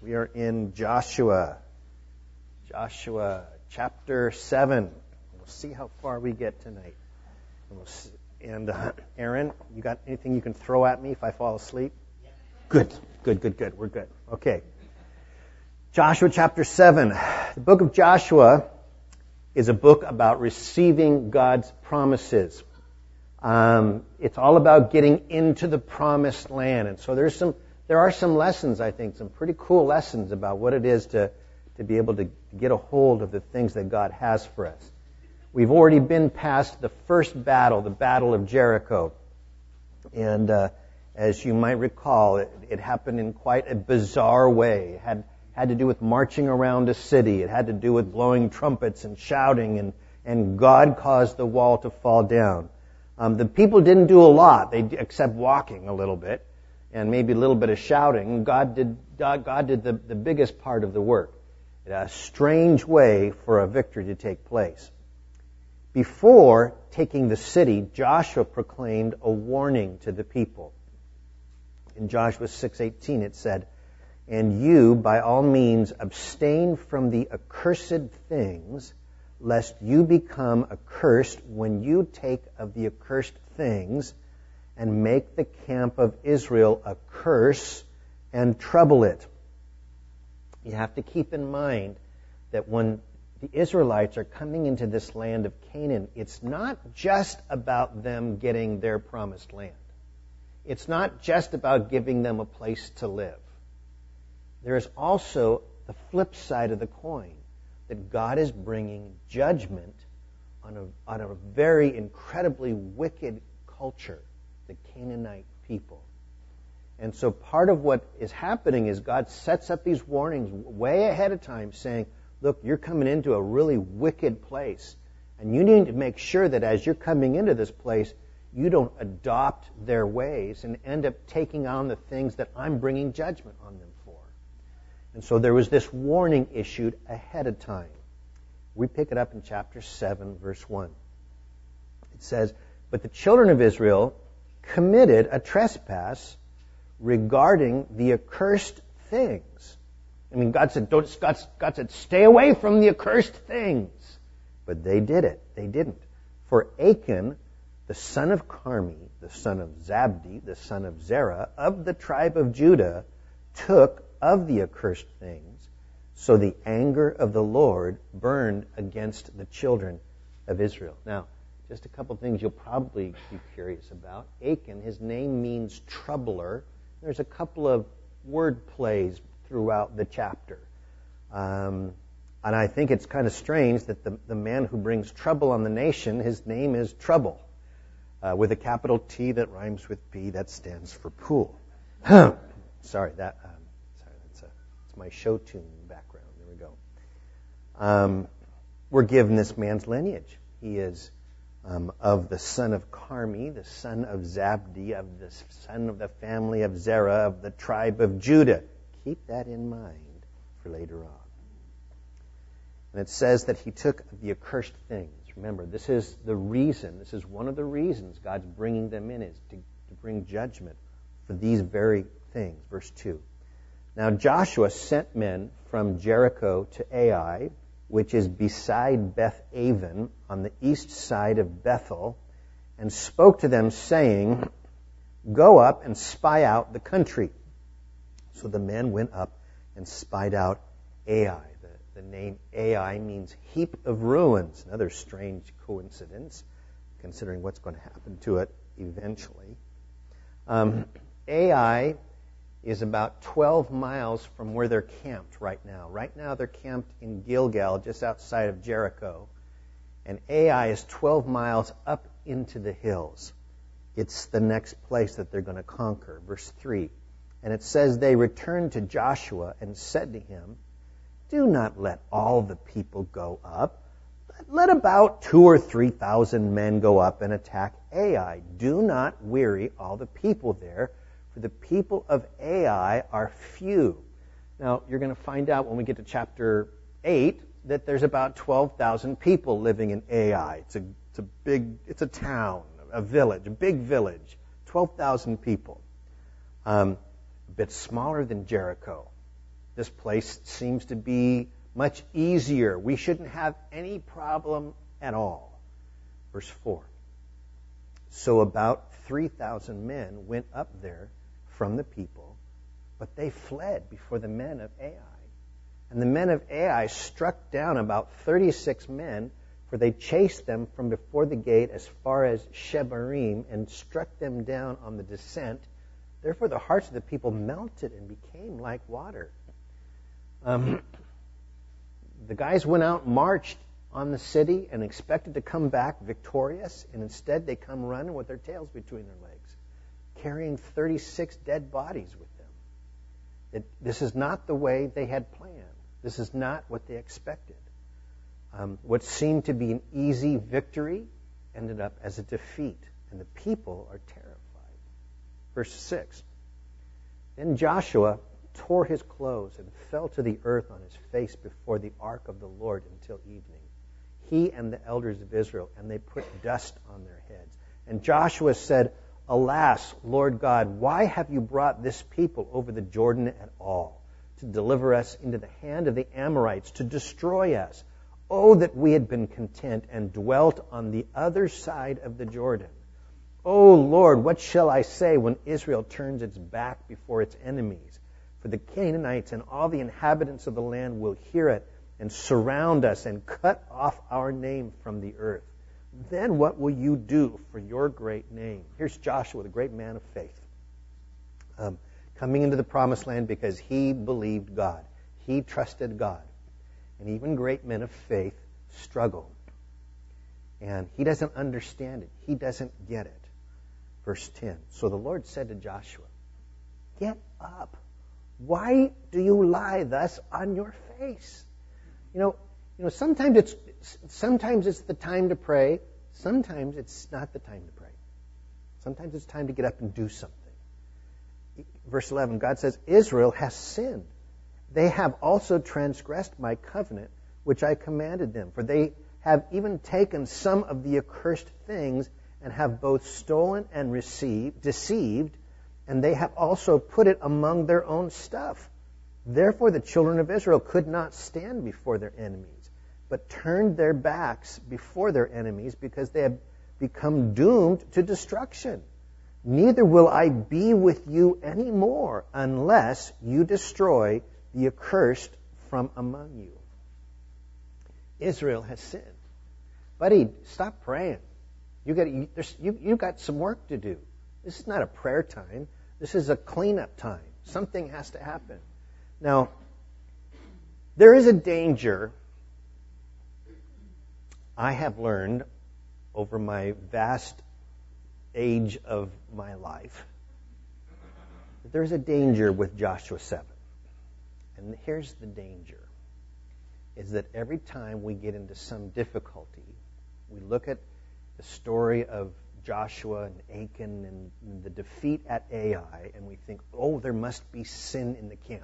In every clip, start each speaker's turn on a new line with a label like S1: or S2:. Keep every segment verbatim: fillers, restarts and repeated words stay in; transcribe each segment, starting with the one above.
S1: We are in Joshua. Joshua chapter seven. We'll see how far we get tonight. And, we'll see, and uh, Aaron, you got anything you can throw at me if I fall asleep? Yeah. Good, good, good, good. We're good. Okay. Joshua chapter seven. The book of Joshua is a book about receiving God's promises. Um, it's all about getting into the promised land. And so there's some, there are some lessons, I think, some pretty cool lessons about what it is to, to be able to get a hold of the things that God has for us. We've already been past the first battle, the Battle of Jericho. And uh, as you might recall, it, it happened in quite a bizarre way. It had, had to do with marching around a city. It had to do with blowing trumpets and shouting, and, and God caused the wall to fall down. Um, the people didn't do a lot, they except walking a little bit, and maybe a little bit of shouting. God did God, God did the, the biggest part of the work. A strange way for a victory to take place. Before taking the city, Joshua proclaimed a warning to the people. In Joshua six eighteen it said, "And you, by all means, abstain from the accursed things, lest you become accursed when you take of the accursed things, and make the camp of Israel a curse and trouble it." You have to keep in mind that when the Israelites are coming into this land of Canaan, it's not just about them getting their promised land. It's not just about giving them a place to live. There is also the flip side of the coin, that God is bringing judgment on a, on a very incredibly wicked culture, the Canaanite people. And so part of what is happening is God sets up these warnings way ahead of time saying, look, you're coming into a really wicked place. And you need to make sure that as you're coming into this place, you don't adopt their ways and end up taking on the things that I'm bringing judgment on them for. And so there was this warning issued ahead of time. We pick it up in chapter seven, verse one. It says, "But the children of Israel committed a trespass regarding the accursed things." I mean, God said, don't, God, God said, stay away from the accursed things. But they did it. They didn't. "For Achan, the son of Carmi, the son of Zabdi, the son of Zerah, of the tribe of Judah, took of the accursed things, so the anger of the Lord burned against the children of Israel." Now, just a couple things you'll probably be curious about. Achan, his name means troubler. There's a couple of word plays throughout the chapter. Um, and I think it's kind of strange that the, the man who brings trouble on the nation, his name is Trouble. Uh, with a capital T that rhymes with P, that stands for pool. Sorry, that... Um, my show tune background. There we go. Um, we're given this man's lineage. He is um, of the son of Carmi, the son of Zabdi, of the son of the family of Zerah, of the tribe of Judah. Keep that in mind for later on. And it says that he took the accursed things. Remember, this is the reason, this is one of the reasons God's bringing them in, is to, to bring judgment for these very things. Verse two. "Now Joshua sent men from Jericho to Ai, which is beside Beth-aven, on the east side of Bethel, and spoke to them, saying, 'Go up and spy out the country.' So the men went up and spied out Ai." The, the name Ai means heap of ruins. Another strange coincidence, considering what's going to happen to it eventually. Um, Ai is about twelve miles from where they're camped right now. Right now they're camped in Gilgal, just outside of Jericho. And Ai is twelve miles up into the hills. It's the next place that they're going to conquer. Verse three. And it says, "They returned to Joshua and said to him, 'Do not let all the people go up. Let about two or three thousand men go up and attack Ai. Do not weary all the people there, for the people of Ai are few.'" Now, you're going to find out when we get to chapter eight that there's about twelve thousand people living in Ai. It's a, it's a big, it's a town, a village, a big village, twelve thousand people. Um, a bit smaller than Jericho. This place seems to be much easier. We shouldn't have any problem at all. Verse four. So about three thousand men went up there from the people, but they fled before the men of Ai. And the men of Ai struck down about thirty-six men, for they chased them from before the gate as far as Shebarim and struck them down on the descent. Therefore the hearts of the people melted and became like water. Um, the guys went out and marched on the city and expected to come back victorious, and instead they come running with their tails between their legs, carrying thirty-six dead bodies with them. It, this is not the way they had planned. This is not what they expected. Um, what seemed to be an easy victory ended up as a defeat, and the people are terrified. Verse six. Then Joshua tore his clothes and fell to the earth on his face before the ark of the Lord until evening, he and the elders of Israel, and they put dust on their heads. And Joshua said, Alas, Lord God, why have you brought this people over the Jordan at all, to deliver us into the hand of the Amorites, to destroy us? Oh, that we had been content and dwelt on the other side of the Jordan. Oh, Lord, what shall I say when Israel turns its back before its enemies? For the Canaanites and all the inhabitants of the land will hear it and surround us and cut off our name from the earth. Then what will you do for your great name? Here's Joshua, the great man of faith, um, coming into the promised land because he believed God. He trusted God. And even great men of faith struggle. And he doesn't understand it. He doesn't get it. Verse ten. So the Lord said to Joshua, Get up. Why do you lie thus on your face? You know, you know, sometimes it's sometimes it's the time to pray. Sometimes it's not the time to pray. Sometimes it's time to get up and do something. Verse eleven, God says, Israel has sinned. They have also transgressed my covenant, which I commanded them. For they have even taken some of the accursed things and have both stolen and received, deceived, and they have also put it among their own stuff. Therefore the children of Israel could not stand before their enemies, but turned their backs before their enemies because they have become doomed to destruction. Neither will I be with you anymore unless you destroy the accursed from among you. Israel has sinned. Buddy, stop praying. You got you, you, you got some work to do. This is not a prayer time. This is a cleanup time. Something has to happen. Now, there is a danger I have learned over my vast age of my life. There is a danger with Joshua seven. And here's the danger, is that every time we get into some difficulty, we look at the story of Joshua and Achan and the defeat at Ai, and we think, oh, there must be sin in the camp.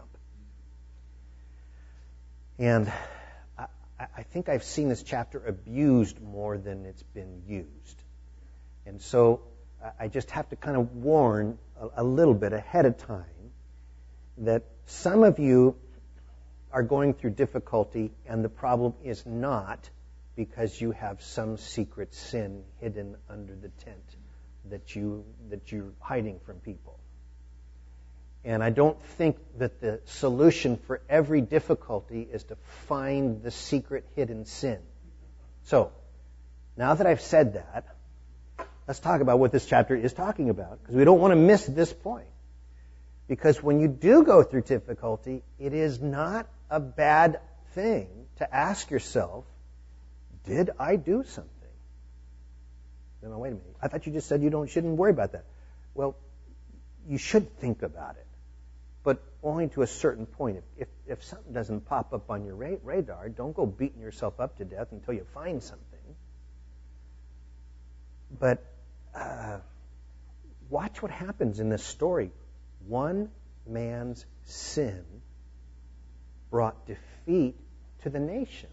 S1: And I, I think I've seen this chapter abused more than it's been used. And so I just have to kind of warn a, a little bit ahead of time that some of you are going through difficulty, and the problem is not because you have some secret sin hidden under the tent that you that you're hiding from people. And I don't think that the solution for every difficulty is to find the secret hidden sin. So, now that I've said that, let's talk about what this chapter is talking about, because we don't want to miss this point. Because when you do go through difficulty, it is not a bad thing to ask yourself, did I do something? No, no, wait a minute. I thought you just said you don't shouldn't worry about that. Well, you should think about it, but only to a certain point. If if, if something doesn't pop up on your ra- radar, don't go beating yourself up to death until you find something. But uh, watch what happens in this story. One man's sin brought defeat to the nation.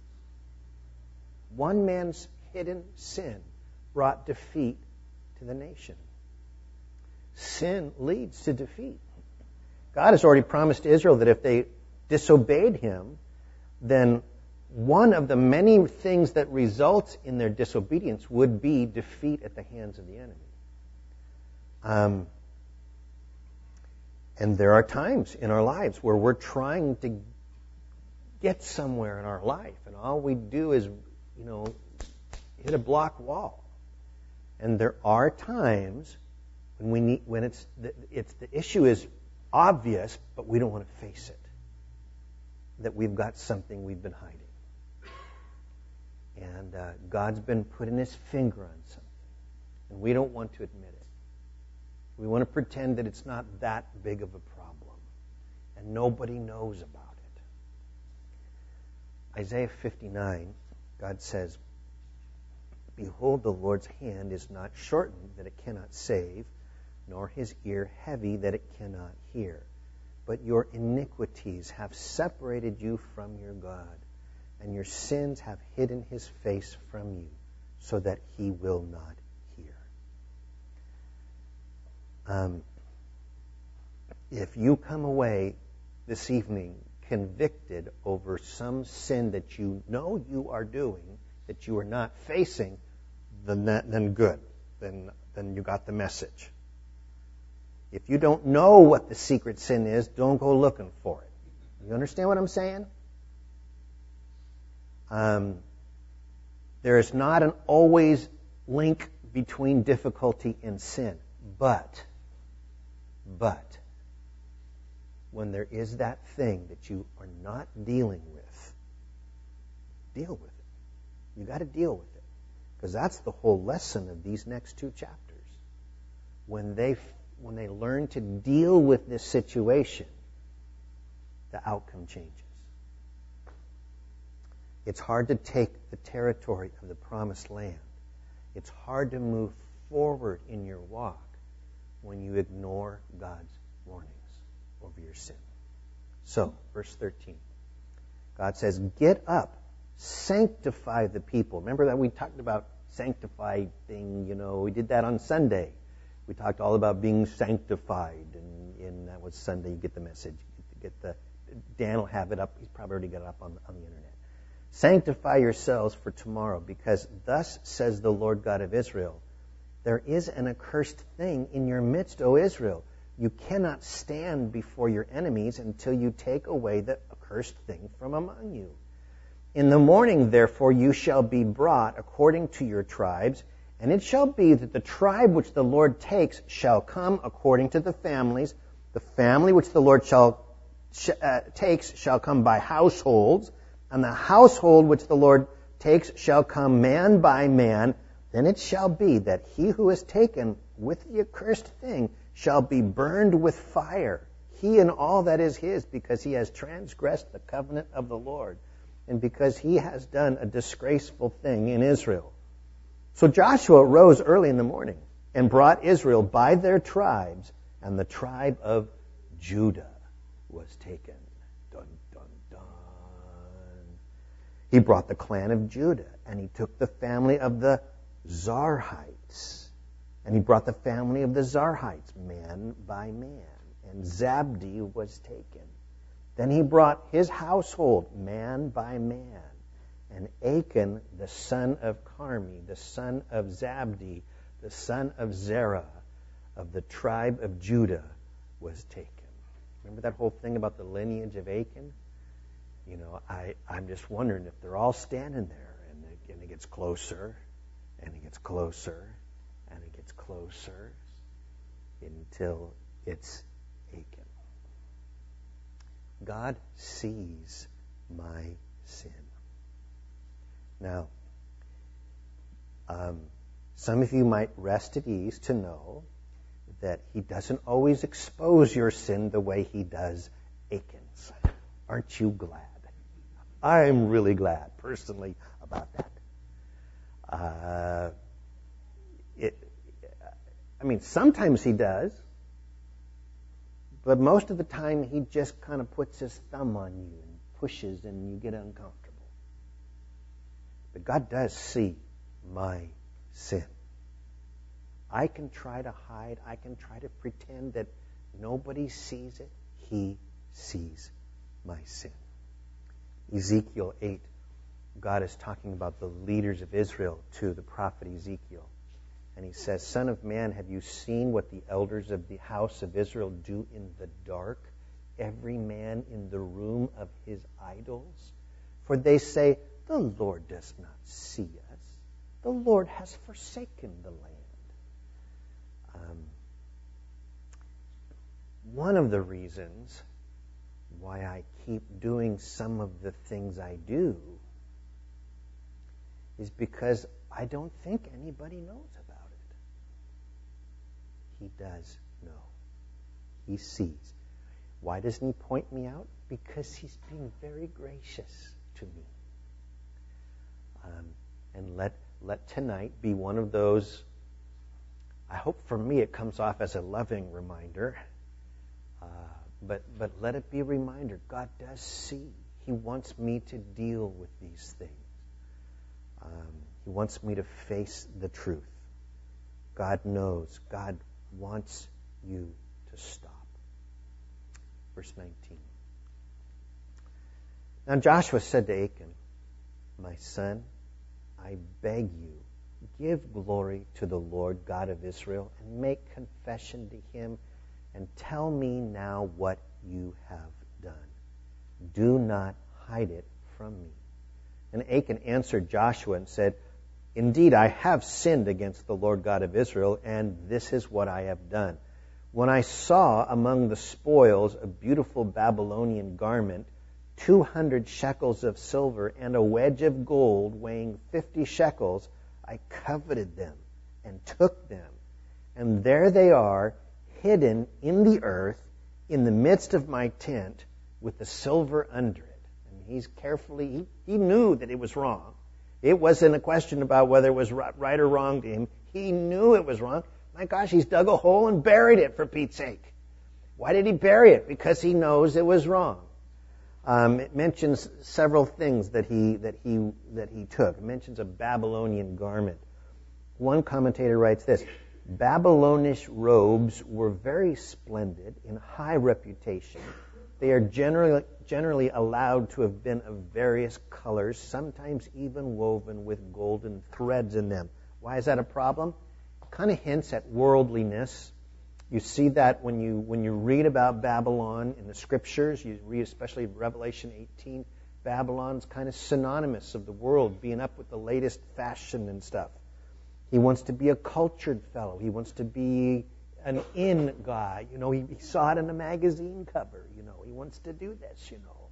S1: One man's hidden sin brought defeat to the nation. Sin leads to defeat. God has already promised Israel that if they disobeyed him, then one of the many things that results in their disobedience would be defeat at the hands of the enemy. Um, and there are times in our lives where we're trying to get somewhere in our life, and all we do is, you know, hit a block wall. And there are times when we need, when it's the, it's the issue is obvious, but we don't want to face it. That we've got something we've been hiding. And uh, God's been putting his finger on something. And we don't want to admit it. We want to pretend that it's not that big of a problem. And nobody knows about it. Isaiah fifty-nine, God says, "Behold, the Lord's hand is not shortened that it cannot save, nor his ear heavy that it cannot hear. But your iniquities have separated you from your God, and your sins have hidden his face from you, so that he will not hear." Um, if you come away this evening convicted over some sin that you know you are doing, that you are not facing, then, that, then good. Then, then you got the message. If you don't know what the secret sin is, don't go looking for it. You understand what I'm saying? Um, there is not an always link between difficulty and sin. But, but, when there is that thing that you are not dealing with, deal with it. You got to deal with it. Because that's the whole lesson of these next two chapters. When they when they learn to deal with this situation, the outcome changes. It's hard to take the territory of the promised land. It's hard to move forward in your walk when you ignore God's warnings over your sin. So, verse thirteen. God says, "Get up, sanctify the people." Remember that we talked about sanctify thing, you know, we did that on Sunday. We talked all about being sanctified, and, and that was Sunday. You get the message. You get the Dan will have it up. He's probably already got it up on, on the internet. "Sanctify yourselves for tomorrow, because thus says the Lord God of Israel, there is an accursed thing in your midst, O Israel. You cannot stand before your enemies until you take away the accursed thing from among you. In the morning, therefore, you shall be brought according to your tribes, and it shall be that the tribe which the Lord takes shall come according to the families. The family which the Lord shall sh- uh, takes shall come by households, and the household which the Lord takes shall come man by man. Then it shall be that he who is taken with the accursed thing shall be burned with fire, he and all that is his, because he has transgressed the covenant of the Lord, and because he has done a disgraceful thing in Israel." So Joshua rose early in the morning and brought Israel by their tribes, and the tribe of Judah was taken. Dun, dun, dun. He brought the clan of Judah, and he took the family of the Zarhites, and he brought the family of the Zarhites, man by man, and Zabdi was taken. Then he brought his household, man by man, and Achan, the son of Carmi, the son of Zabdi, the son of Zerah, of the tribe of Judah, was taken. Remember that whole thing about the lineage of Achan? You know, I, I'm just wondering if they're all standing there, and it, and it gets closer, and it gets closer, and it gets closer, until it's Achan. God sees my sin. Now, um, some of you might rest at ease to know that he doesn't always expose your sin the way he does Achan's. Aren't you glad? I'm really glad, personally, about that. Uh, it, I mean, sometimes he does, but most of the time he just kind of puts his thumb on you and pushes, and you get uncomfortable. But God does see my sin. I can try to hide. I can try to pretend that nobody sees it. He sees my sin. Ezekiel eight, God is talking about the leaders of Israel to the prophet Ezekiel. And he says, Son of man, have you seen what the elders of the house of Israel do in the dark, every man in the room of his idols? For they say, the Lord does not see us. The Lord has forsaken the land. Um, one of the reasons why I keep doing some of the things I do is because I don't think anybody knows about it. He does know. He sees. Why doesn't he point me out? Because he's being very gracious to me. Um, and let let tonight be one of those, I hope for me it comes off as a loving reminder, uh, but, but let it be a reminder. God does see. He wants me to deal with these things. Um, he wants me to face the truth. God knows. God wants you to stop. Verse nineteen. Now Joshua said to Achan, my son, I beg you, give glory to the Lord God of Israel and make confession to him and tell me now what you have done. Do not hide it from me. And Achan answered Joshua and said, indeed, I have sinned against the Lord God of Israel, and this is what I have done. When I saw among the spoils a beautiful Babylonian garment, two hundred shekels of silver, and a wedge of gold weighing fifty shekels, I coveted them and took them. And there they are, hidden in the earth, in the midst of my tent, with the silver under it. And he's carefully, he, he knew that it was wrong. It wasn't a question about whether it was right or wrong to him. He knew it was wrong. My gosh, he's dug a hole and buried it, for Pete's sake. Why did he bury it? Because he knows it was wrong. Um, it mentions several things that he that he that he took. It mentions a Babylonian garment. One commentator writes this: Babylonish robes were very splendid, in high reputation. They are generally generally allowed to have been of various colors, sometimes even woven with golden threads in them. Why is that a problem? It kind of hints at worldliness. You see that when you when you read about Babylon in the Scriptures. You read especially Revelation eighteen. Babylon's kind of synonymous of the world, being up with the latest fashion and stuff. He wants to be a cultured fellow. He wants to be an in guy. You know, he, he saw it in a magazine cover. You know, he wants to do this, you know.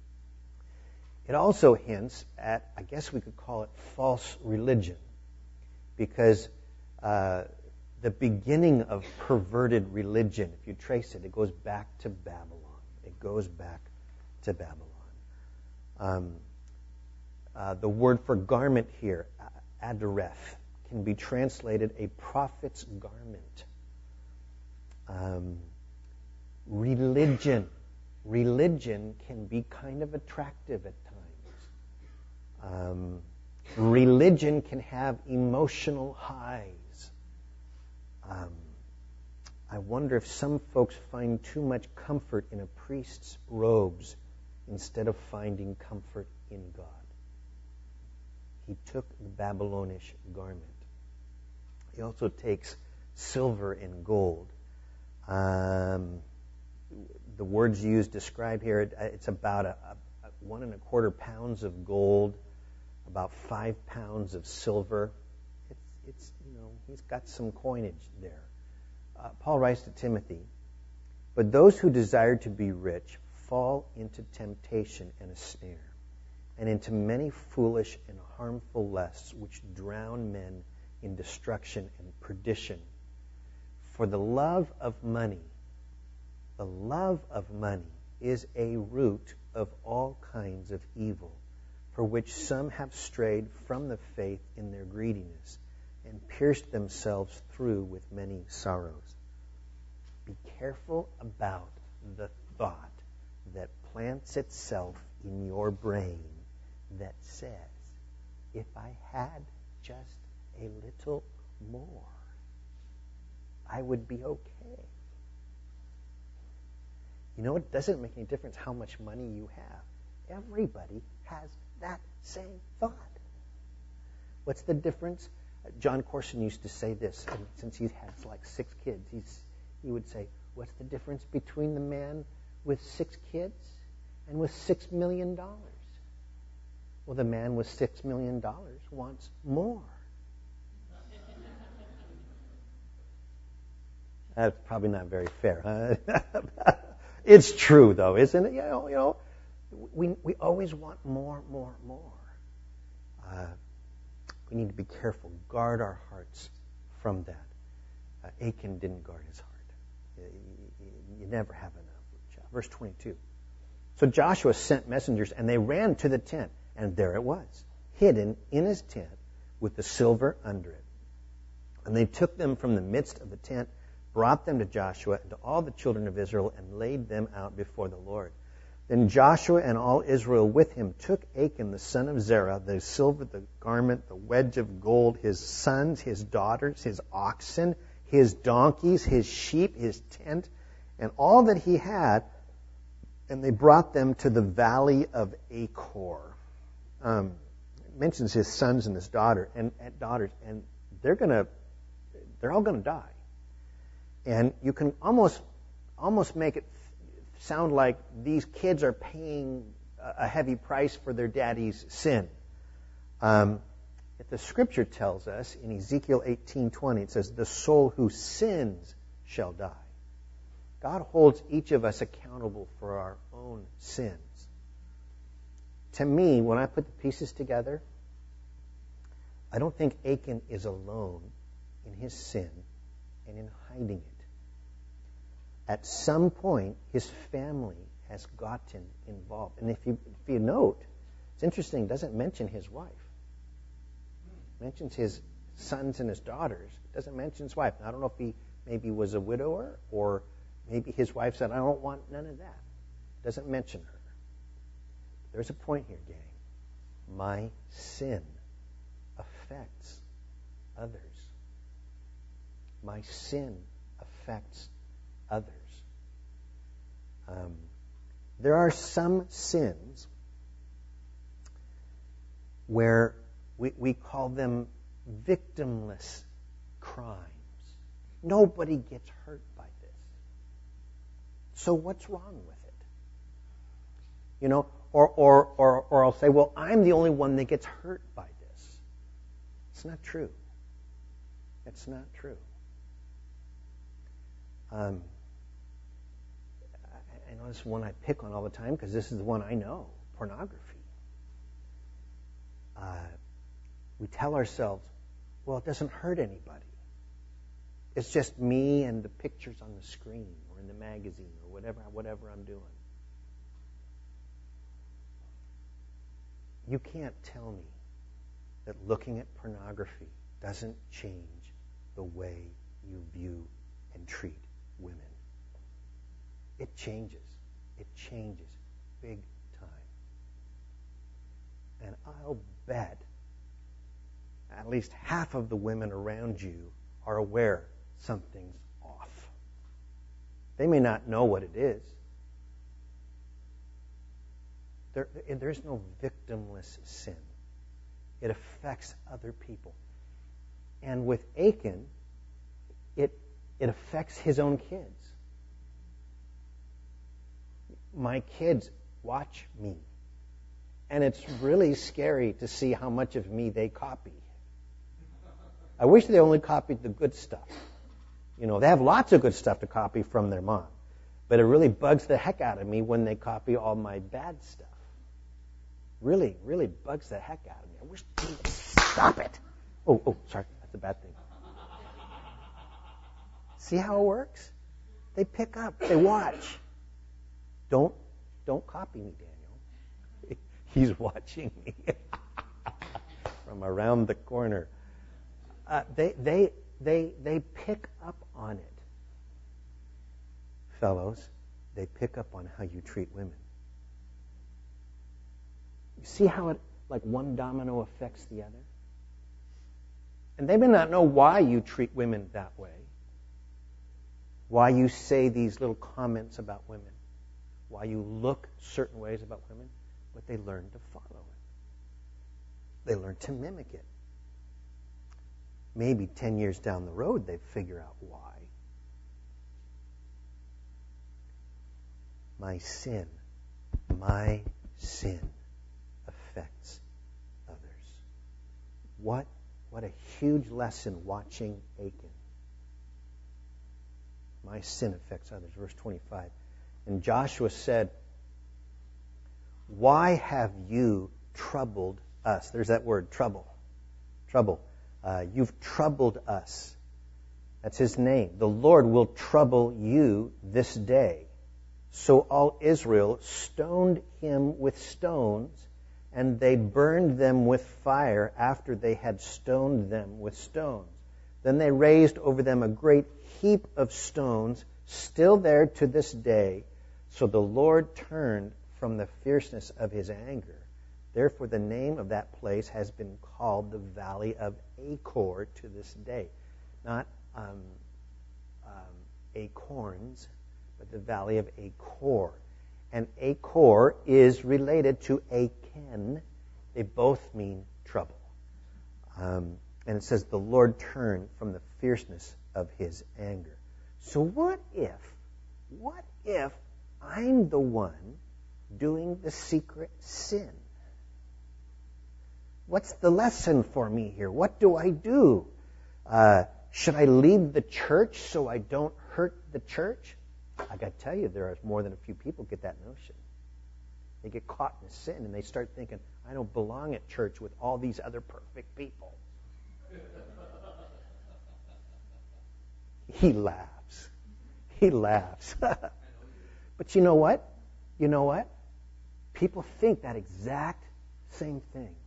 S1: It also hints at, I guess we could call it false religion, because uh, the beginning of perverted religion, if you trace it, it goes back to Babylon. It goes back to Babylon. Um, uh, the word for garment here, adareth, can be translated a prophet's garment. Um, religion. Religion can be kind of attractive at times. Um, religion can have emotional highs. Um, I wonder if some folks find too much comfort in a priest's robes instead of finding comfort in God. He took the Babylonish garment. He also takes silver and gold. Um, the words used describe here, it's about a, a, a one and a quarter pounds of gold, about five pounds of silver. It's, it's you know, he's got some coinage there. Uh, Paul writes to Timothy, but those who desire to be rich fall into temptation and a snare, and into many foolish and harmful lusts which drown men in destruction and perdition. For the love of money, the love of money is a root of all kinds of evil, for which some have strayed from the faith in their greediness and pierced themselves through with many sorrows. Be careful about the thought that plants itself in your brain that says, if I had just a little more, I would be okay. You know, it doesn't make any difference how much money you have. Everybody has that same thought. What's the difference? John Corson used to say this, and since he has like six kids, he's, he would say, what's the difference between the man with six kids and with six million dollars? Well, the man with six million dollars wants more. That's probably not very fair, huh? It's true, though, isn't it? You know, you know we, we always want more, more, more. Uh, we need to be careful. Guard our hearts from that. Uh, Achan didn't guard his heart. You, you, you never have enough. Verse twenty-two. So Joshua sent messengers, and they ran to the tent, and there it was, hidden in his tent with the silver under it. And they took them from the midst of the tent, brought them to Joshua and to all the children of Israel, and laid them out before the Lord. Then Joshua and all Israel with him took Achan the son of Zerah, the silver, the garment, the wedge of gold, his sons, his daughters, his oxen, his donkeys, his sheep, his tent, and all that he had, and they brought them to the valley of Achor. Um, it mentions his sons and his daughter and, and daughters, and they're gonna, they're all gonna die. And you can almost, almost make it sound like these kids are paying a heavy price for their daddy's sin. Um, yet the Scripture tells us in Ezekiel eighteen twenty, it says, "The soul who sins shall die." God holds each of us accountable for our own sins. To me, when I put the pieces together, I don't think Achan is alone in his sin and in hiding it. At some point, his family has gotten involved. And if you, if you note, it's interesting, it doesn't mention his wife. It mentions his sons and his daughters. It doesn't mention his wife. Now, I don't know if he maybe was a widower, or maybe his wife said, I don't want none of that. It doesn't mention her. There's a point here, gang. My sin affects others. My sin affects others. Um, there are some sins where we, we call them victimless crimes. Nobody gets hurt by this. So what's wrong with it? You know, or, or, or, or I'll say, well, I'm the only one that gets hurt by this. It's not true. It's not true. Um, I, I know this is one I pick on all the time because this is the one I know, pornography. Uh, we tell ourselves, well, it doesn't hurt anybody. It's just me and the pictures on the screen or in the magazine or whatever, whatever I'm doing. You can't tell me that looking at pornography doesn't change the way you view and treat women. It changes. It changes big time. And I'll bet at least half of the women around you are aware something's off. They may not know what it is. There, there's no victimless sin. It affects other people. And with Achan, it it affects his own kids. My kids watch me. And it's really scary to see how much of me they copy. I wish they only copied the good stuff. You know, they have lots of good stuff to copy from their mom. But it really bugs the heck out of me when they copy all my bad stuff. Really, really bugs the heck out of me. I wish they would stop it. Oh, oh, sorry. That's a bad thing. See how it works? They pick up. They watch. Don't, don't copy me, Daniel. He's watching me from around the corner. Uh, they, they, they, they pick up on it. Fellows, they pick up on how you treat women. You see how it, like one domino affects the other? And they may not know why you treat women that way, why you say these little comments about women. why you look certain ways about women, but they learn to follow it. They learn to mimic it. Maybe ten years down the road, they figure out why. My sin, my sin affects others. What, what a huge lesson watching Achan. My sin affects others. Verse twenty-five. And Joshua said, why have you troubled us? There's that word, trouble. Trouble. Uh, you've troubled us. That's his name. The Lord will trouble you this day. So all Israel stoned him with stones, and they burned them with fire after they had stoned them with stones. Then they raised over them a great heap of stones, still there to this day. So the Lord turned from the fierceness of his anger. Therefore the name of that place has been called the Valley of Achor to this day. Not um, um, acorns, but the Valley of Achor. And Achor is related to Achan. They both mean trouble. Um, and it says the Lord turned from the fierceness of his anger. So what if, what if I'm the one doing the secret sin? What's the lesson for me here? What do I do? Uh, should I leave the church so I don't hurt the church? I got to tell you, there are more than a few people get that notion. They get caught in a sin and they start thinking, I don't belong at church with all these other perfect people. He laughs. He laughs. But you know what? You know what? People think that exact same thing.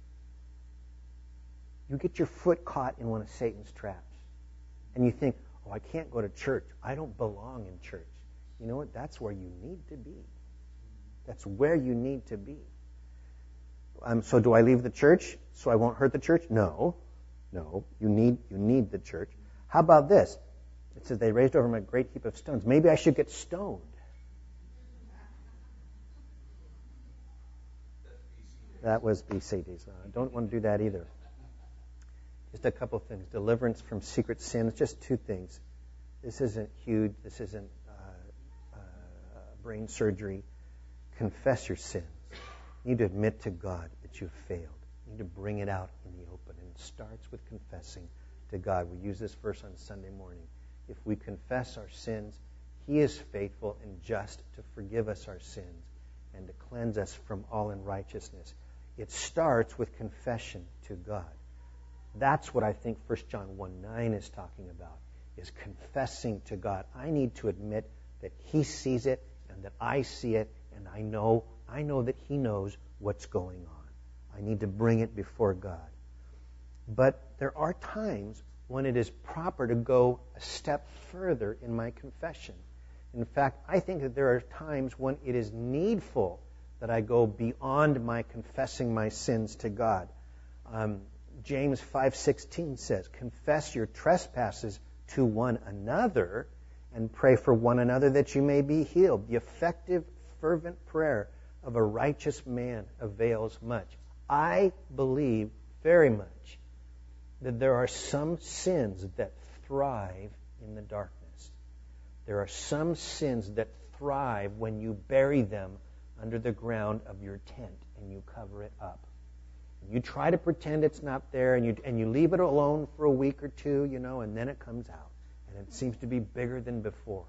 S1: You get your foot caught in one of Satan's traps. And you think, oh, I can't go to church. I don't belong in church. You know what? That's where you need to be. That's where you need to be. Um, so do I leave the church so I won't hurt the church? No. No. You need, you need the church. How about this? It says they raised over him a great heap of stones. Maybe I should get stoned. That was B C Ds. I don't want to do that either. Just a couple of things. Deliverance from secret sins. Just two things. This isn't huge. This isn't uh, uh, brain surgery. Confess your sins. You need to admit to God that you've failed. You need to bring it out in the open. And it starts with confessing to God. We use this verse on Sunday morning. If we confess our sins, He is faithful and just to forgive us our sins and to cleanse us from all unrighteousness. It starts with confession to God. That's what I think First John one nine is talking about, is confessing to God. I need to admit that He sees it and that I see it, and I know, I know that He knows what's going on. I need to bring it before God. But there are times when it is proper to go a step further in my confession. In fact, I think that there are times when it is needful that I go beyond my confessing my sins to God. Um, James five sixteen says, confess your trespasses to one another and pray for one another that you may be healed. The effective, fervent prayer of a righteous man avails much. I believe very much that there are some sins that thrive in the darkness. There are some sins that thrive when you bury them under the ground of your tent and you cover it up. You try to pretend it's not there, and you and you leave it alone for a week or two, you know, and then it comes out, and it seems to be bigger than before.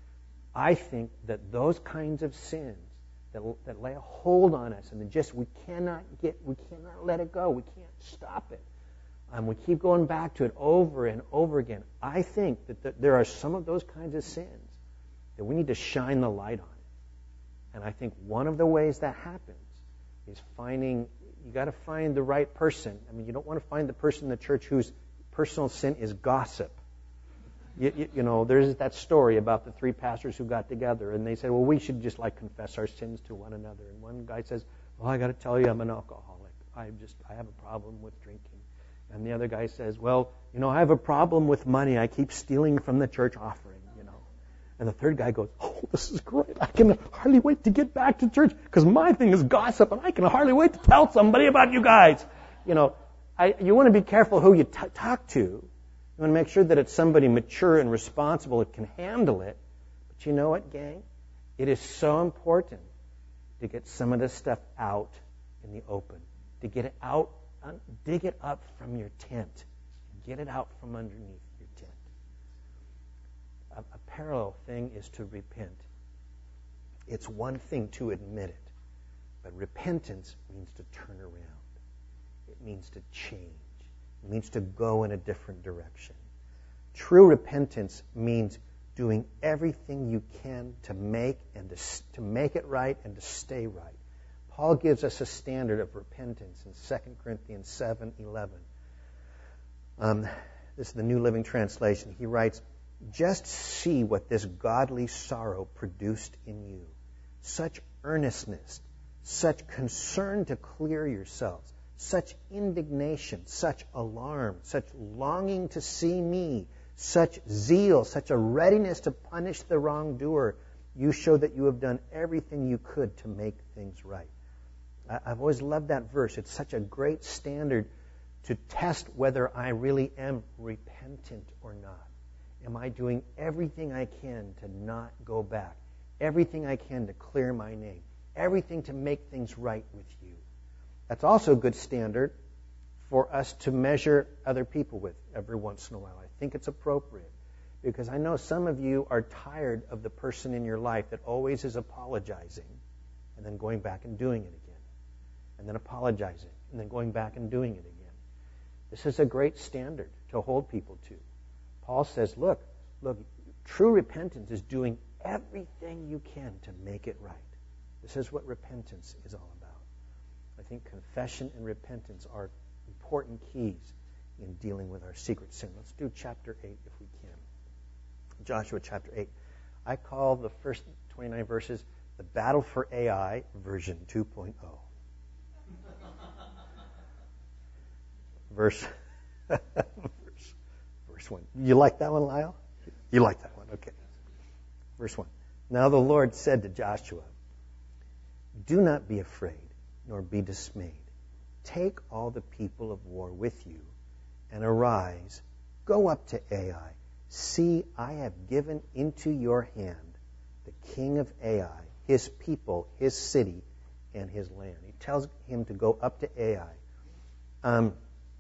S1: I think that those kinds of sins that that lay a hold on us, and just we cannot get, we cannot let it go, we can't stop it. Um, we keep going back to it over and over again. I think that th- there are some of those kinds of sins that we need to shine the light on it. And I think one of the ways that happens is finding. You got to find the right person. I mean, you don't want to find the person in the church whose personal sin is gossip. You, you, you know, there's that story about the three pastors who got together, and they said, well, we should just like confess our sins to one another. And one guy says, well, I got to tell you, I'm an alcoholic. I just, I have a problem with drinking. And the other guy says, well, you know, I have a problem with money. I keep stealing from the church offering, you know. And the third guy goes, oh, this is great. I can hardly wait to get back to church because my thing is gossip, and I can hardly wait to tell somebody about you guys. You know, I, you want to be careful who you t- talk to. You want to make sure that it's somebody mature and responsible that can handle it. But you know what, gang? It is so important to get some of this stuff out in the open, to get it out, dig it up from your tent, get it out from underneath your tent. A, a parallel thing is to repent. It's one thing to admit it, but repentance means to turn around. It means to change. It means to go in a different direction. True repentance means doing everything you can to make and to, to make it right and to stay right. Paul gives us a standard of repentance in Second Corinthians seven eleven. Um, this is the New Living Translation. He writes, just see what this godly sorrow produced in you. Such earnestness, such concern to clear yourselves, such indignation, such alarm, such longing to see me, such zeal, such a readiness to punish the wrongdoer. You show that you have done everything you could to make things right. I've always loved that verse. It's such a great standard to test whether I really am repentant or not. Am I doing everything I can to not go back? Everything I can to clear my name? Everything to make things right with you? That's also a good standard for us to measure other people with every once in a while. I think it's appropriate because I know some of you are tired of the person in your life that always is apologizing and then going back and doing it again. And then apologizing, and then going back and doing it again. This is a great standard to hold people to. Paul says, look, look, true repentance is doing everything you can to make it right. This is what repentance is all about. I think confession and repentance are important keys in dealing with our secret sin. Let's do chapter eight if we can. Joshua chapter eight. I call the first twenty-nine verses the Battle for A I version two point oh. Verse, verse, verse one. You like that one, Lyle? You like that one? Okay. Verse one. Now the Lord said to Joshua, do not be afraid, nor be dismayed. Take all the people of war with you, and arise, go up to Ai. See, I have given into your hand the king of Ai, his people, his city, and his land. He tells him to go up to Ai. Um,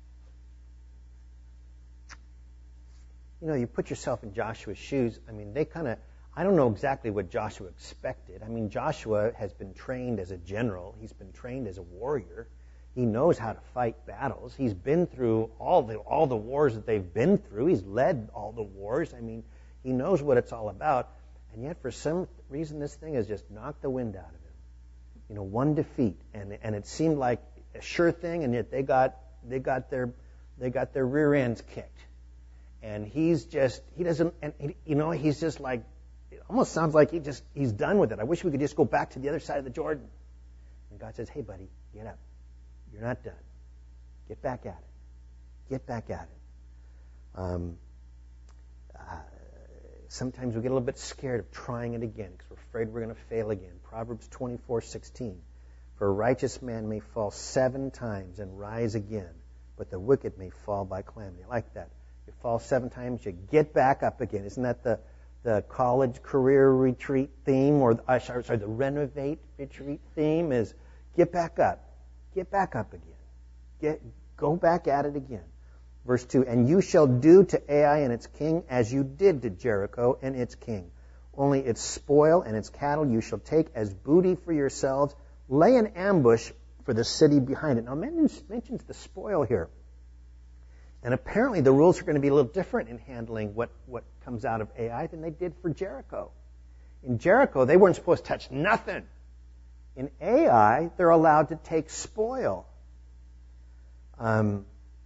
S1: You know, you put yourself in Joshua's shoes. I mean, they kind of, I don't know exactly what Joshua expected. I mean, Joshua has been trained as a general. He's been trained as a warrior. He knows how to fight battles. He's been through all the all the wars that they've been through. He's led all the wars. I mean, he knows what it's all about. And yet, for some reason, this thing has just knocked the wind out of him. You know, one defeat, and and it seemed like a sure thing, and yet they got they got their they got their rear ends kicked. And he's just, he doesn't, and he, you know, he's just like, it almost sounds like he just, he's done with it. I wish we could just go back to the other side of the Jordan. And God says, hey, buddy, get up. You're not done. Get back at it. Get back at it. Um, uh, sometimes we get a little bit scared of trying it again because we're afraid we're going to fail again. Proverbs twenty-four sixteen. For a righteous man may fall seven times and rise again, but the wicked may fall by calamity. I like that. You fall seven times, you get back up again. Isn't that the, the college career retreat theme, or uh, sorry, sorry, the renovate retreat theme is get back up, get back up again, get go back at it again. Verse two, and you shall do to Ai and its king as you did to Jericho and its king. Only its spoil and its cattle you shall take as booty for yourselves. Lay an ambush for the city behind it. Now, mentions, mentions the spoil here. And apparently the rules are going to be a little different in handling what, what comes out of Ai than they did for Jericho. In Jericho, they weren't supposed to touch nothing. In Ai, they're allowed to take spoil. Um,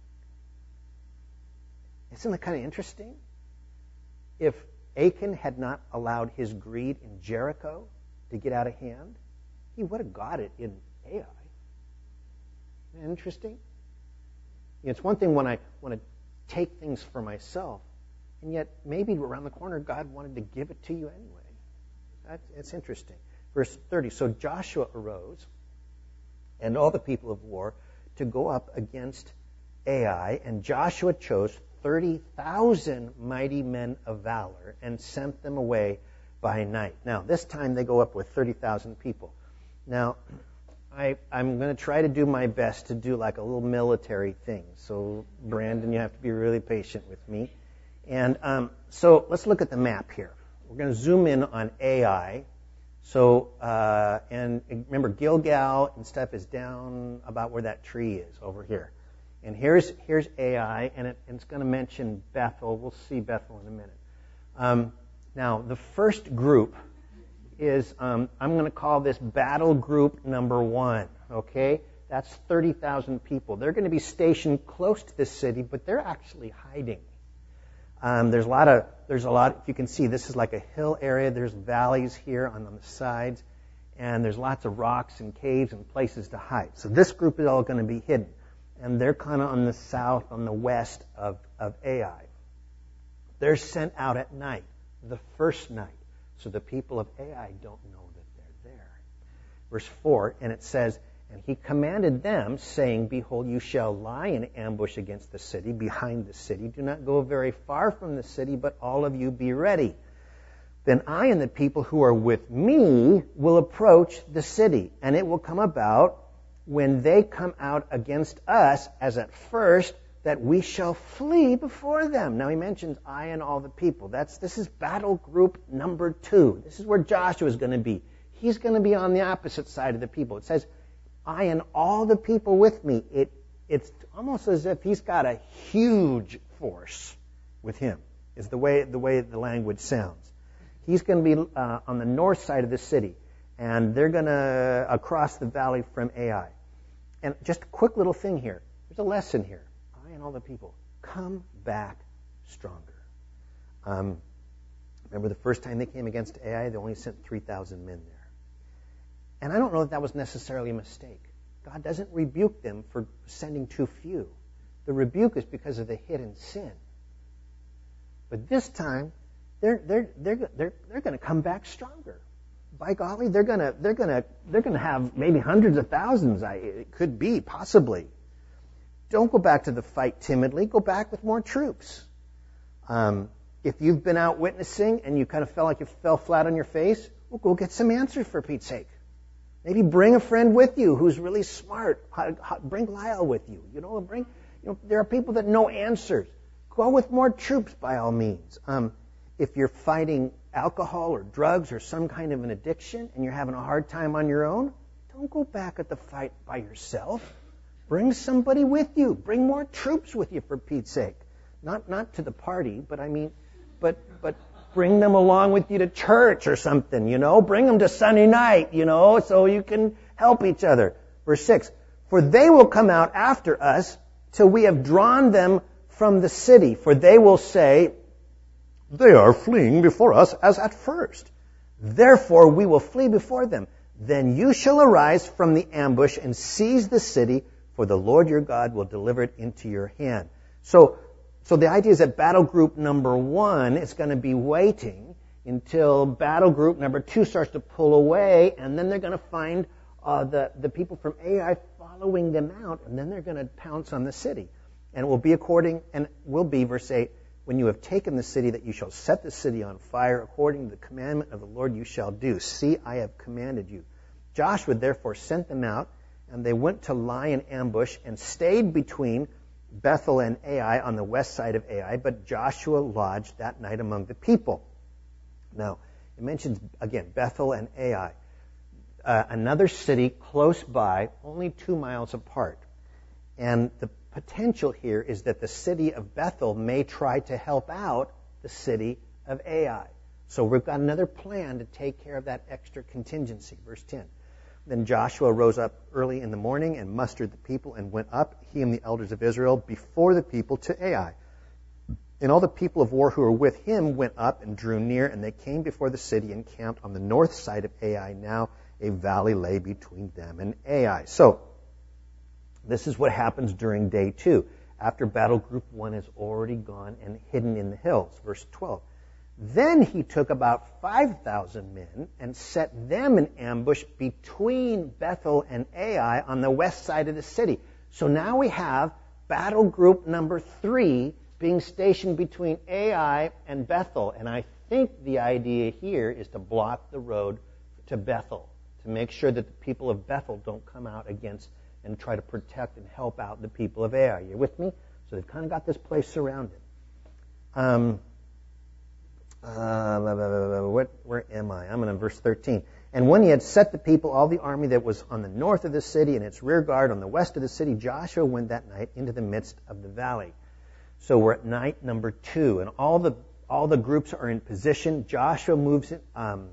S1: isn't that kind of interesting? If Achan had not allowed his greed in Jericho to get out of hand, he would have got it in Ai. Isn't that interesting? It's one thing when I want to take things for myself and yet maybe around the corner God wanted to give it to you anyway. That's, it's interesting. Verse thirty, so Joshua arose, and all the people of war, to go up against Ai, and Joshua chose thirty thousand mighty men of valor and sent them away by night. Now, this time they go up with thirty thousand people. Now, I, I'm going to try to do my best to do like a little military thing. So, Brandon, you have to be really patient with me. And um, so let's look at the map here. We're going to zoom in on Ai. So, uh, and remember, Gilgal and stuff is down about where that tree is over here. And here's here's Ai, and, it, and it's going to mention Bethel. We'll see Bethel in a minute. Um, now, the first group is, um, I'm going to call this battle group number one, okay? That's thirty thousand people. They're going to be stationed close to the city, but they're actually hiding. Um, there's a lot of, there's a lot, if you can see, this is like a hill area. There's valleys here on, on the sides, and there's lots of rocks and caves and places to hide. So this group is all going to be hidden. And they're kind of on the south, on the west of, of Ai. They're sent out at night, the first night. So the people of Ai don't know that they're there. Verse four, and it says, and he commanded them, saying, behold, you shall lie in ambush against the city, behind the city. Do not go very far from the city, but all of you be ready. Then I and the people who are with me will approach the city, and it will come about when they come out against us, as at first, that we shall flee before them. Now he mentions I and all the people. That's This is battle group number two. This is where Joshua is going to be. He's going to be on the opposite side of the people. It says, I and all the people with me. It It's almost as if he's got a huge force with him, is the way the way the language sounds. He's going to be uh, on the north side of the city, and they're going to across the valley from Ai. And just a quick little thing here. There's a lesson here. I and all the people, come back stronger. Um, remember the first time they came against Ai, they only sent three thousand men there. And I don't know that that was necessarily a mistake. God doesn't rebuke them for sending too few. The rebuke is because of the hidden sin. But this time, they're they're they're they're they're going to come back stronger. By golly, they're gonna they're gonna they're gonna have maybe hundreds of thousands. I, it could be possibly. Don't go back to the fight timidly. Go back with more troops. Um, if you've been out witnessing and you kind of felt like you fell flat on your face, well, go get some answers for Pete's sake. Maybe bring a friend with you who's really smart. Bring Lyle with you. You know, bring. You know, there are people that know answers. Go with more troops by all means. Um, if you're fighting alcohol or drugs or some kind of an addiction and you're having a hard time on your own, don't go back at the fight by yourself. Bring somebody with you. Bring more troops with you, for Pete's sake. Not not to the party, but I mean, but but bring them along with you to church or something, you know. Bring them to Sunday night, you know, so you can help each other. Verse six, for they will come out after us till we have drawn them from the city. For they will say, they are fleeing before us as at first. Therefore we will flee before them. Then you shall arise from the ambush and seize the city, for the Lord your God will deliver it into your hand. So, so the idea is that battle group number one is going to be waiting until battle group number two starts to pull away, and then they're going to find uh, the, the people from Ai following them out, and then they're going to pounce on the city. And it will be according, and will be, verse eight, when you have taken the city, that you shall set the city on fire, according to the commandment of the Lord you shall do. See, I have commanded you. Joshua therefore sent them out, and they went to lie in ambush and stayed between Bethel and Ai on the west side of Ai, but Joshua lodged that night among the people. Now, it mentions, again, Bethel and Ai, uh, another city close by, only two miles apart. And the potential here is that the city of Bethel may try to help out the city of Ai. So we've got another plan to take care of that extra contingency. Verse ten. Then Joshua rose up early in the morning and mustered the people and went up, he and the elders of Israel, before the people to Ai. And all the people of war who were with him went up and drew near, and they came before the city and camped on the north side of Ai. Now a valley lay between them and Ai. So this is what happens during day two. after battle group one has already gone and hidden in the hills. Verse twelve. Then he took about five thousand men and set them in ambush between Bethel and Ai on the west side of the city. So now we have battle group number three being stationed between Ai and Bethel. And I think the idea here is to block the road to Bethel, to make sure that the people of Bethel don't come out against and try to protect and help out the people of Ai. You with me? So they've kind of got this place surrounded. Um, uh, what, where am I? I'm in verse thirteen. And when he had set the people, all the army that was on the north of the city and its rear guard on the west of the city, Joshua went that night into the midst of the valley. So we're at night number two, and all the all the groups are in position. Joshua moves in. Um,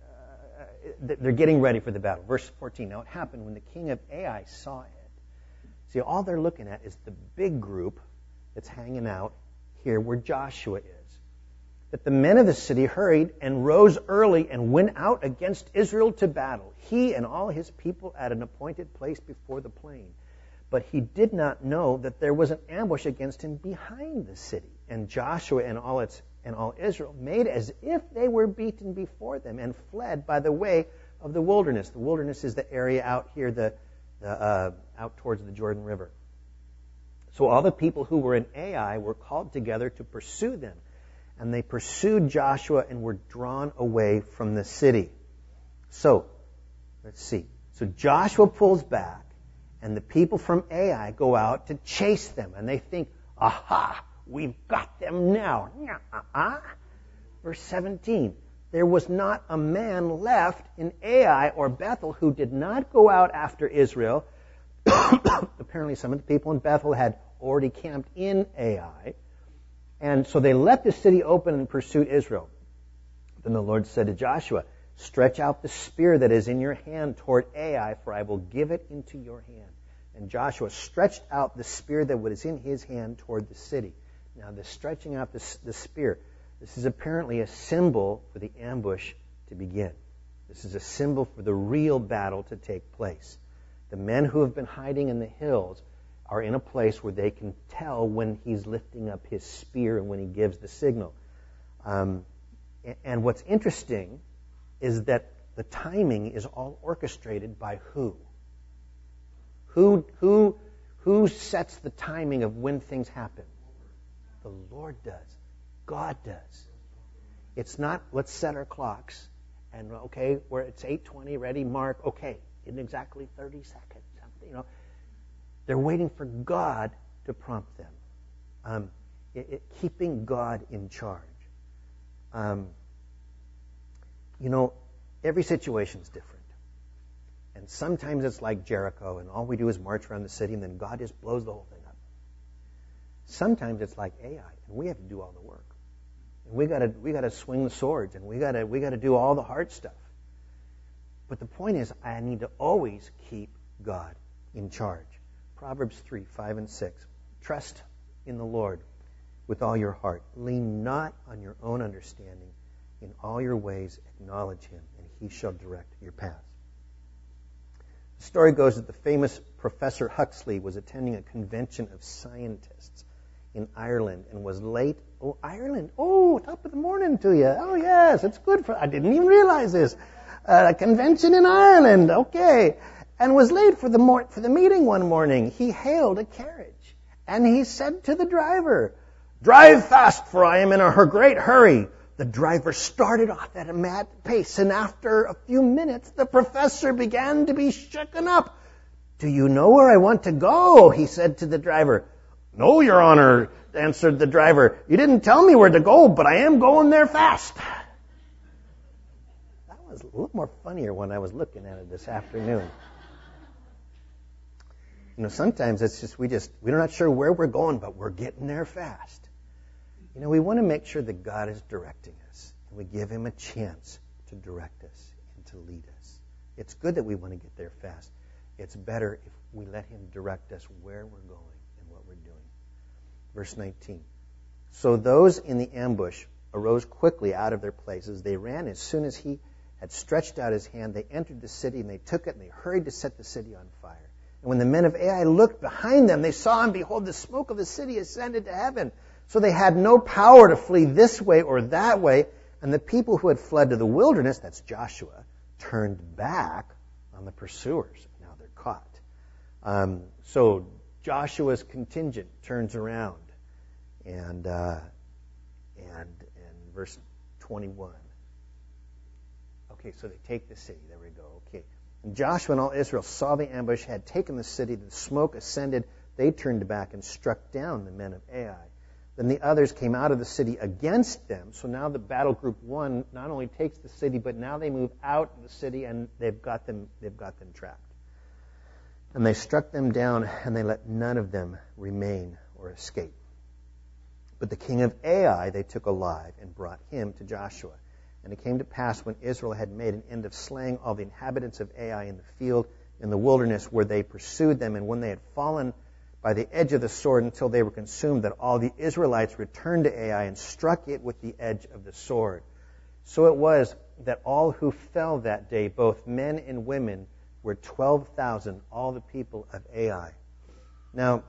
S1: uh, they're getting ready for the battle. Verse fourteen. Now it happened when the king of Ai saw it. See, all they're looking at is the big group that's hanging out here where Joshua is. That the men of the city hurried and rose early and went out against Israel to battle, he and all his people at an appointed place before the plain. But he did not know that there was an ambush against him behind the city. And Joshua and all its and all Israel made as if they were beaten before them and fled by the way of the wilderness. The wilderness is the area out here, the, the uh, out towards the Jordan River. So all the people who were in Ai were called together to pursue them. And they pursued Joshua and were drawn away from the city. So, let's see. So Joshua pulls back, and the people from Ai go out to chase them. And they think, aha, we've got them now. Uh-uh. Verse seventeen. There was not a man left in Ai or Bethel who did not go out after Israel. Apparently some of the people in Bethel had already camped in Ai. And so they left the city open and pursued Israel. Then the Lord said to Joshua, stretch out the spear that is in your hand toward Ai, for I will give it into your hand. And Joshua stretched out the spear that was in his hand toward the city. Now, the stretching out the, the spear, this is apparently a symbol for the ambush to begin. This is a symbol for the real battle to take place. The men who have been hiding in the hills are in a place where they can tell when he's lifting up his spear and when he gives the signal. Um, and what's interesting is that the timing is all orchestrated by who? Who, who, who sets the timing of when things happen? The Lord does. God does. It's not, let's set our clocks and, okay, where it's eight twenty, ready, mark, okay, in exactly thirty seconds, something, you know. They're waiting for God to prompt them. Um, it, it, keeping God in charge. Um, you know, every situation is different. And sometimes it's like Jericho, and all we do is march around the city, and then God just blows the whole thing up. Sometimes it's like Ai, and we have to do all the work. And we gotta we gotta swing the swords, and we gotta we gotta do all the hard stuff. But the point is, I need to always keep God in charge. Proverbs three, five, and six. Trust in the Lord with all your heart. Lean not on your own understanding. In all your ways acknowledge him, and he shall direct your paths. The story goes that the famous Professor Huxley was attending a convention of scientists in Ireland and was late. Oh, Ireland. Oh, top of the morning to you. Oh, yes, it's good for... I didn't even realize this. Uh, a convention in Ireland. Okay. And was late for the mor- for the meeting one morning. He hailed a carriage, and he said to the driver, drive fast, for I am in a great hurry. The driver started off at a mad pace, and after a few minutes, the professor began to be shaken up. Do you know where I want to go? He said to the driver. No, Your Honor, answered the driver. You didn't tell me where to go, but I am going there fast. That was a little more funnier when I was looking at it this afternoon. You know, sometimes it's just, we just, we're not sure where we're going, but we're getting there fast. You know, we want to make sure that God is directing us, and we give him a chance to direct us and to lead us. It's good that we want to get there fast. It's better if we let him direct us where we're going and what we're doing. Verse nineteen. So those in the ambush arose quickly out of their places. They ran as soon as he had stretched out his hand. They entered the city, and they took it, and they hurried to set the city on fire. And when the men of Ai looked behind them, they saw, and behold, the smoke of the city ascended to heaven. So they had no power to flee this way or that way. And the people who had fled to the wilderness, that's Joshua, turned back on the pursuers. Now they're caught. Um, so Joshua's contingent turns around. And, uh, and, and verse twenty-one. Okay, so they take the city. There we go. Okay. And Joshua and all Israel saw the ambush, had taken the city, the smoke ascended. They turned back and struck down the men of Ai. Then the others came out of the city against them. So now the battle group one not only takes the city, but now they move out of the city and they've got them, they've got them trapped. And they struck them down, and they let none of them remain or escape. But the king of Ai they took alive and brought him to Joshua. And it came to pass when Israel had made an end of slaying all the inhabitants of Ai in the field, in the wilderness, where they pursued them, and when they had fallen by the edge of the sword until they were consumed, that all the Israelites returned to Ai and struck it with the edge of the sword. So it was that all who fell that day, both men and women, were twelve thousand, all the people of Ai. Now,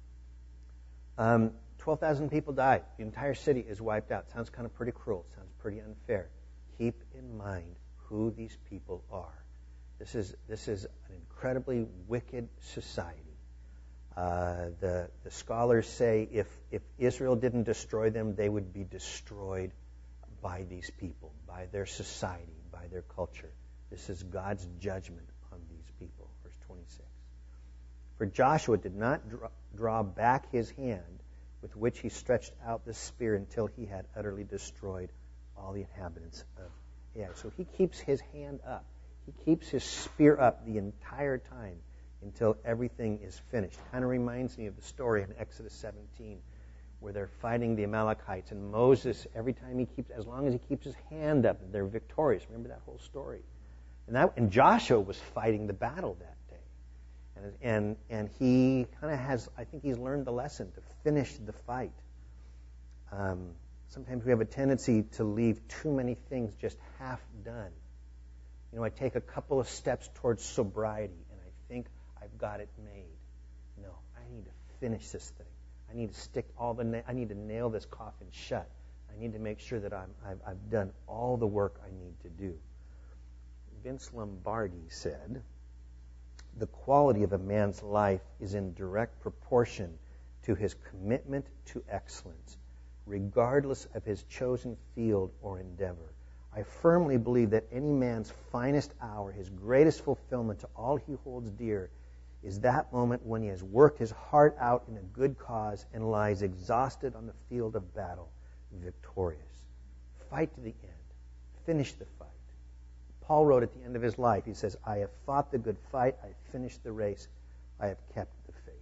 S1: um, twelve thousand people died. The entire city is wiped out. Sounds kind of pretty cruel. Sounds pretty unfair. Keep in mind who these people are. This is this is an incredibly wicked society. Uh, the the scholars say if if Israel didn't destroy them, they would be destroyed by these people, by their society, by their culture. This is God's judgment on these people. Verse twenty-six. For Joshua did not draw, draw back his hand with which he stretched out the spear until he had utterly destroyed all the inhabitants of Ai. So he keeps his hand up. He keeps his spear up the entire time until everything is finished. Kind of reminds me of the story in Exodus seventeen where they're fighting the Amalekites, and Moses, every time he keeps, as long as he keeps his hand up, they're victorious. Remember that whole story. And that, and Joshua was fighting the battle that day. And and, and he kind of has, I think he's learned the lesson to finish the fight. Um, sometimes we have a tendency to leave too many things just half done. You know, I take a couple of steps towards sobriety, and I think I've got it made. No, I need to finish this thing. I need to stick all the. Na- I need to nail this coffin shut. I need to make sure that I'm, I've, I've done all the work I need to do. Vince Lombardi said, "The quality of a man's life is in direct proportion to his commitment to excellence, regardless of his chosen field or endeavor. I firmly believe that any man's finest hour, his greatest fulfillment to all he holds dear, is that moment when he has worked his heart out in a good cause and lies exhausted on the field of battle, victorious. Fight to the end. Finish the fight." Paul wrote at the end of his life, he says, "I have fought the good fight, I have finished the race, I have kept the faith."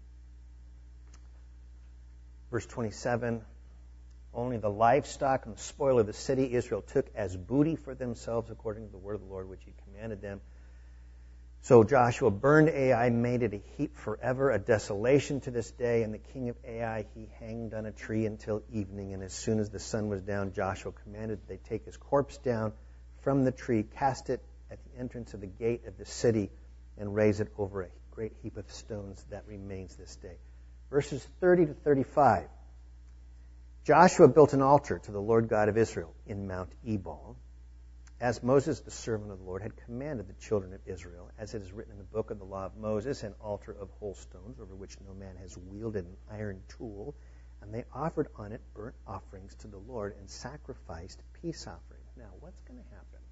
S1: Verse twenty-seven, "Only the livestock and the spoil of the city Israel took as booty for themselves according to the word of the Lord which he commanded them. So Joshua burned Ai, made it a heap forever, a desolation to this day. And the king of Ai he hanged on a tree until evening. And as soon as the sun was down, Joshua commanded that they take his corpse down from the tree, cast it at the entrance of the gate of the city, and raise it over a great heap of stones that remains this day." Verses thirty to thirty-five. "Joshua built an altar to the Lord God of Israel in Mount Ebal, as Moses, the servant of the Lord, had commanded the children of Israel, as it is written in the book of the law of Moses, an altar of whole stones, over which no man has wielded an iron tool. And they offered on it burnt offerings to the Lord and sacrificed peace offerings." Now, what's going to happen?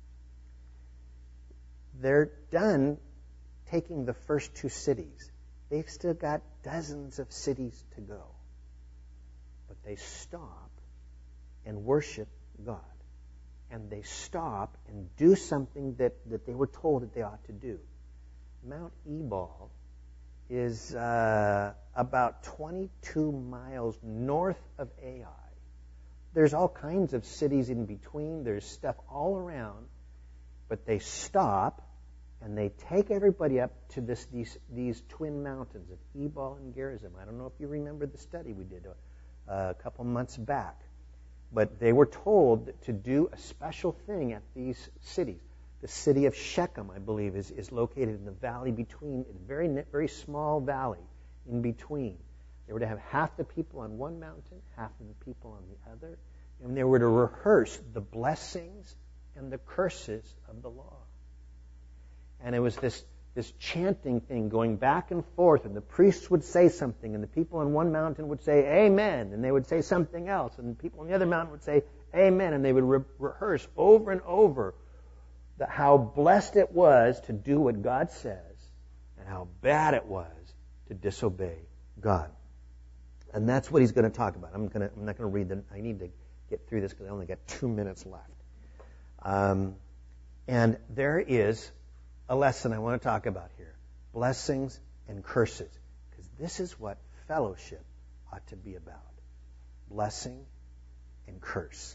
S1: They're done taking the first two cities. They've still got dozens of cities to go. But they stop and worship God. And they stop and do something that, that they were told that they ought to do. Mount Ebal is uh, about twenty-two miles north of Ai. There's all kinds of cities in between. There's stuff all around. But they stop and they take everybody up to this these these twin mountains of Ebal and Gerizim. I don't know if you remember the study we did a, a couple months back. But they were told to do a special thing at these cities. The city of Shechem, I believe, is, is located in the valley between, a very, very small valley in between. They were to have half the people on one mountain, half of the people on the other, and they were to rehearse the blessings and the curses of the law. And it was this, this chanting thing going back and forth, and the priests would say something, and the people on one mountain would say, Amen, and they would say something else, and the people on the other mountain would say, Amen, and they would re- rehearse over and over the, how blessed it was to do what God says, and how bad it was to disobey God. And that's what he's going to talk about. I'm, going to, I'm not going to read them. I need to get through this because I only got two minutes left. Um, and there is a lesson I want to talk about here. Blessings and curses. Because this is what fellowship ought to be about. Blessing and curse.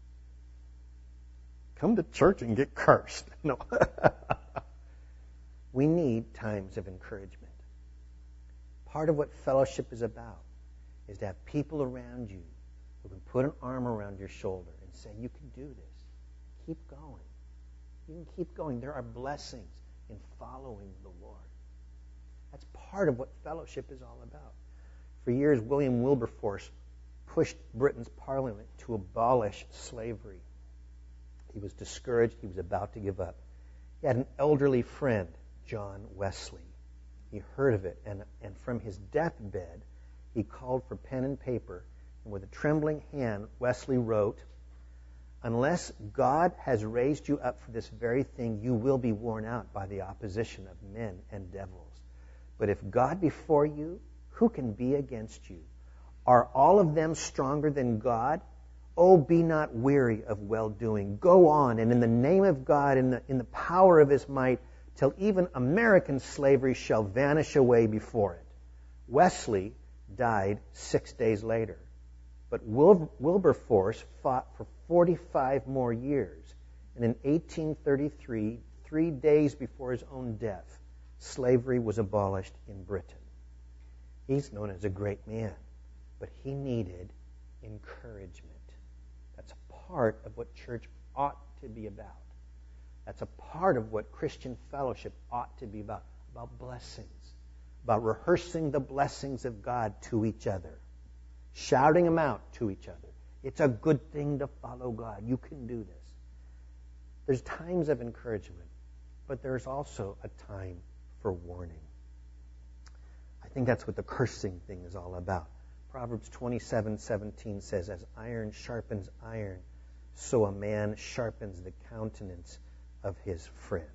S1: Come to church and get cursed. No. We need times of encouragement. Part of what fellowship is about is to have people around you who can put an arm around your shoulder and say, you can do this. Keep going. You can keep going. There are blessings in following the Lord. That's part of what fellowship is all about. For years, William Wilberforce pushed Britain's parliament to abolish slavery. He was discouraged. He was about to give up. He had an elderly friend, John Wesley. He heard of it, and, and from his deathbed, he called for pen and paper, and with a trembling hand, Wesley wrote, unless God has raised you up for this very thing, you will be worn out by the opposition of men and devils. But if God be for you, who can be against you? Are all of them stronger than God? Oh, be not weary of well-doing. Go on, and in the name of God, in the, in the power of his might, till even American slavery shall vanish away before it. Wesley died six days later. But Wil- Wilberforce fought for forty-five more years. And in eighteen thirty-three, three days before his own death, slavery was abolished in Britain. He's known as a great man, but he needed encouragement. That's a part of what church ought to be about. That's a part of what Christian fellowship ought to be about, about blessings, about rehearsing the blessings of God to each other, shouting them out to each other. It's a good thing to follow God. You can do this. There's times of encouragement, but there's also a time for warning. I think that's what the cursing thing is all about. Proverbs twenty-seven seventeen says, as iron sharpens iron, so a man sharpens the countenance of his friend.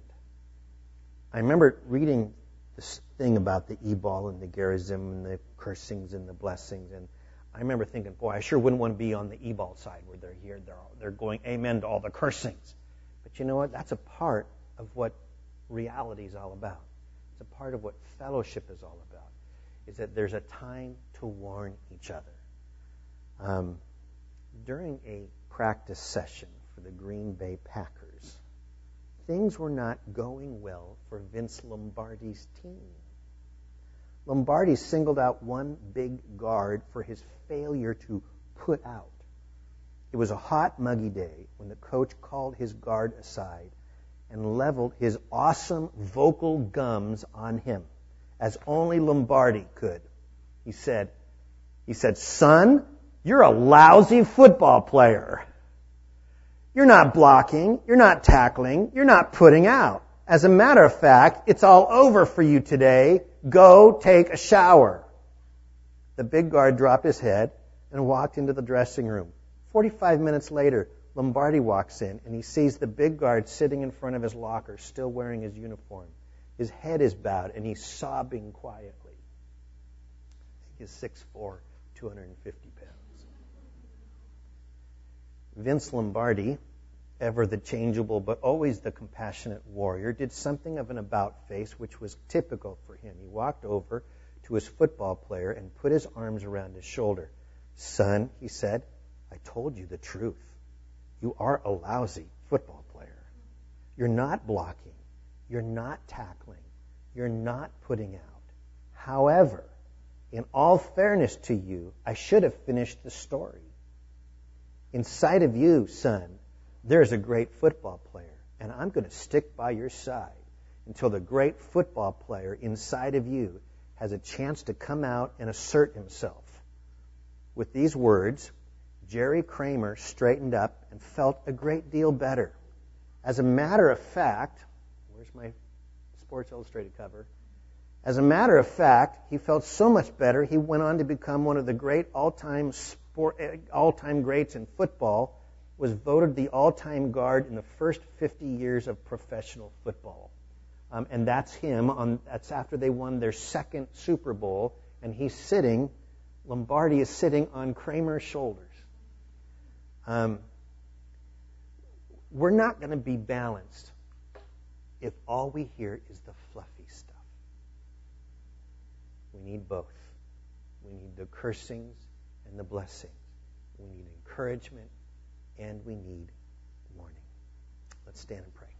S1: I remember reading this thing about the Ebal and the Gerizim and the cursings and the blessings, and I remember thinking, boy, I sure wouldn't want to be on the Ebal side where they're here, they're, all, they're going amen to all the cursings. But you know what? That's a part of what reality is all about. It's a part of what fellowship is all about, is that there's a time to warn each other. Um, during a practice session for the Green Bay Packers, things were not going well for Vince Lombardi's team. Lombardi singled out one big guard for his failure to put out. It was a hot, muggy day when the coach called his guard aside and leveled his awesome vocal gums on him, as only Lombardi could. He said, he said, son, you're a lousy football player. You're not blocking, you're not tackling, you're not putting out. As a matter of fact, it's all over for you today. Go take a shower. The big guard dropped his head and walked into the dressing room. Forty-five minutes later, Lombardi walks in and he sees the big guard sitting in front of his locker, still wearing his uniform. His head is bowed and he's sobbing quietly. I think he's six foot four, two hundred fifty pounds. Vince Lombardi, ever the changeable but always the compassionate warrior, did something of an about face which was typical for him. He walked over to his football player and put his arms around his shoulder. Son, he said, I told you the truth. You are a lousy football player. You're not blocking. You're not tackling. You're not putting out. However, in all fairness to you, I should have finished the story. Inside of you, son, there's a great football player. and I'm going to stick by your side until the great football player inside of you has a chance to come out and assert himself. With these words, Jerry Kramer straightened up and felt a great deal better. As a matter of fact, where's my Sports Illustrated cover? As a matter of fact, he felt so much better, he went on to become one of the great all-time sport, all-time greats in football, was voted the all-time guard in the first fifty years of professional football. Um, and that's him. On, that's after they won their second Super Bowl, and he's sitting, Lombardi is sitting on Kramer's shoulders. Um, we're not going to be balanced if all we hear is the fluffy stuff. We need both. We need the cursings and the blessings. We need encouragement and we need warning. Let's stand and pray.